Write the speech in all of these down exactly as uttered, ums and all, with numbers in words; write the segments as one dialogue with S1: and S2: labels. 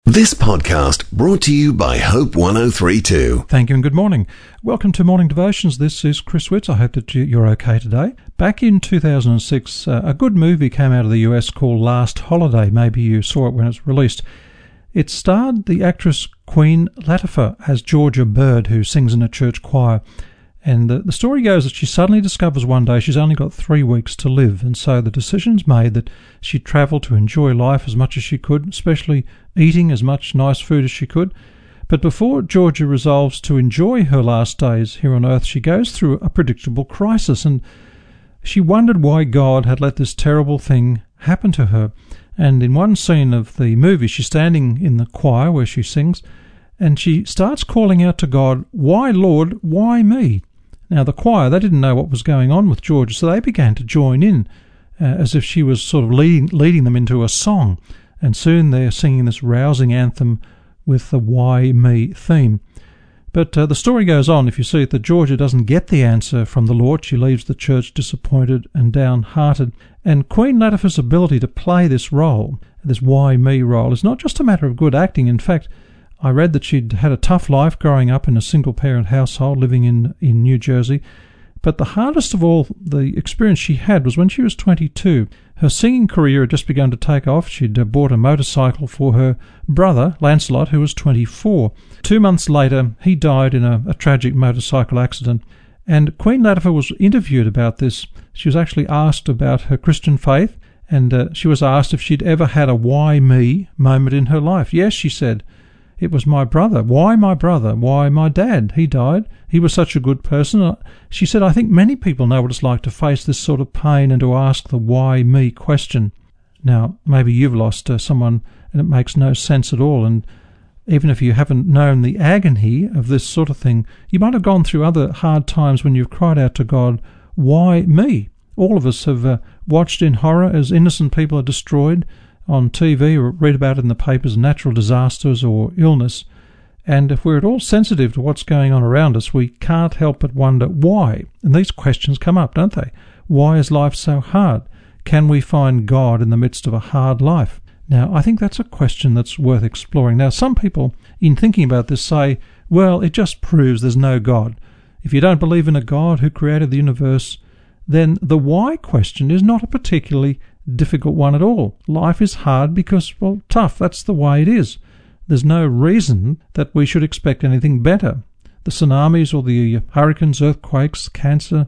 S1: This podcast brought to you by Hope one oh three two.
S2: Thank you and good morning. Welcome to Morning Devotions. This is Chris Witz. I hope that you're okay today. Back in two thousand six, uh, a good movie came out of the U S called Last Holiday. Maybe you saw it when it was released. It starred the actress Queen Latifah as Georgia Bird, who sings in a church choir. And the, the story goes that she suddenly discovers one day she's only got three weeks to live, and so the decision's made that she'd travel to enjoy life as much as she could, especially eating as much nice food as she could. But before Georgia resolves to enjoy her last days here on earth, she goes through a predictable crisis, and she wondered why God had let this terrible thing happen to her. And in one scene of the movie, she's standing in the choir where she sings, and she starts calling out to God, "Why, Lord, why me?" Now, the choir, they didn't know what was going on with Georgia, so they began to join in uh, as if she was sort of leading, leading them into a song. And soon they're singing this rousing anthem with the "Why me" theme. But uh, the story goes on, if you see it, that Georgia doesn't get the answer from the Lord. She leaves the church disappointed and downhearted. And Queen Latifah's ability to play this role, this "Why me" role, is not just a matter of good acting. In fact, I read that she'd had a tough life growing up in a single-parent household living in, in New Jersey. But the hardest of all, the experience she had was when she was twenty-two. Her singing career had just begun to take off. She'd uh, bought a motorcycle for her brother, Lancelot, who was twenty-four. Two months later, he died in a, a tragic motorcycle accident. And Queen Latifah was interviewed about this. She was actually asked about her Christian faith, and uh, she was asked if she'd ever had a "why me" moment in her life. Yes, she said. It was my brother. Why my brother? Why my dad? He died. He was such a good person. She said, I think many people know what it's like to face this sort of pain and to ask the "why me" question. Now, maybe you've lost uh, someone and it makes no sense at all. And even if you haven't known the agony of this sort of thing, you might have gone through other hard times when you've cried out to God, "Why me?" All of us have uh, watched in horror as innocent people are destroyed on T V or read about it in the papers, natural disasters or illness. And if we're at all sensitive to what's going on around us, we can't help but wonder why. And these questions come up, don't they? Why is life so hard? Can we find God in the midst of a hard life? Now, I think that's a question that's worth exploring. Now, some people, in thinking about this, say, well, it just proves there's no God. If you don't believe in a God who created the universe, then the why question is not a particularly difficult one at all. Life is hard because, well, tough. That's the way it is. There's no reason that we should expect anything better. The tsunamis or the hurricanes, earthquakes, cancer,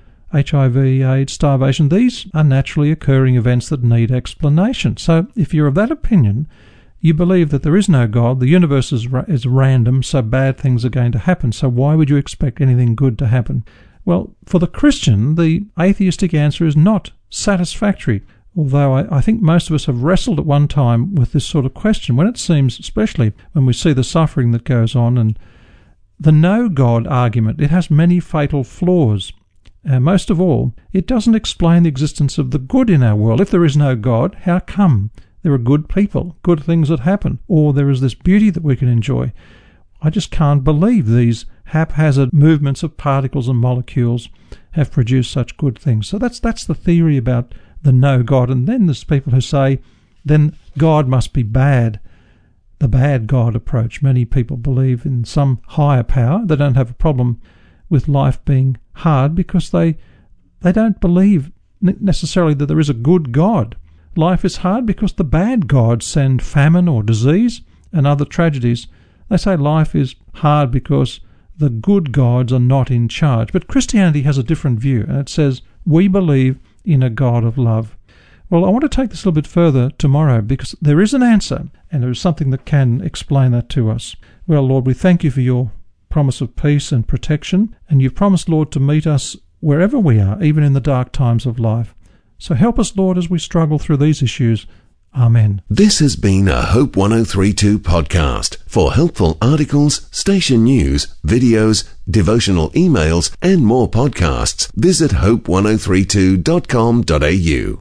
S2: H I V, AIDS, starvation, these are naturally occurring events that need explanation. So if you're of that opinion, you believe that there is no God, the universe is, ra- is random, so bad things are going to happen. So why would you expect anything good to happen? Well, for the Christian, the atheistic answer is not satisfactory. Although I, I think most of us have wrestled at one time with this sort of question, when it seems, especially when we see the suffering that goes on, and the no-God argument, it has many fatal flaws. Uh, most of all, it doesn't explain the existence of the good in our world. If there is no God, how come there are good people, good things that happen, or there is this beauty that we can enjoy? I just can't believe these haphazard movements of particles and molecules have produced such good things. So that's that's the theory about the no God. And then there's people who say, then God must be bad. The bad God approach. Many people believe in some higher power. They don't have a problem with life being hard because they they don't believe necessarily that there is a good God. Life is hard because the bad gods send famine or disease and other tragedies. They say life is hard because the good gods are not in charge. But Christianity has a different view, and it says, we believe in a God of love. Well, I want to take this a little bit further tomorrow because there is an answer, and there is something that can explain that to us. Well, Lord, we thank you for your promise of peace and protection, and you've promised, Lord, to meet us wherever we are, even in the dark times of life. So help us, Lord, as we struggle through these issues. Amen.
S1: This has been a Hope one oh three two podcast. For helpful articles, station news, videos, devotional emails, and more podcasts, visit hope one oh three two dot com dot a u.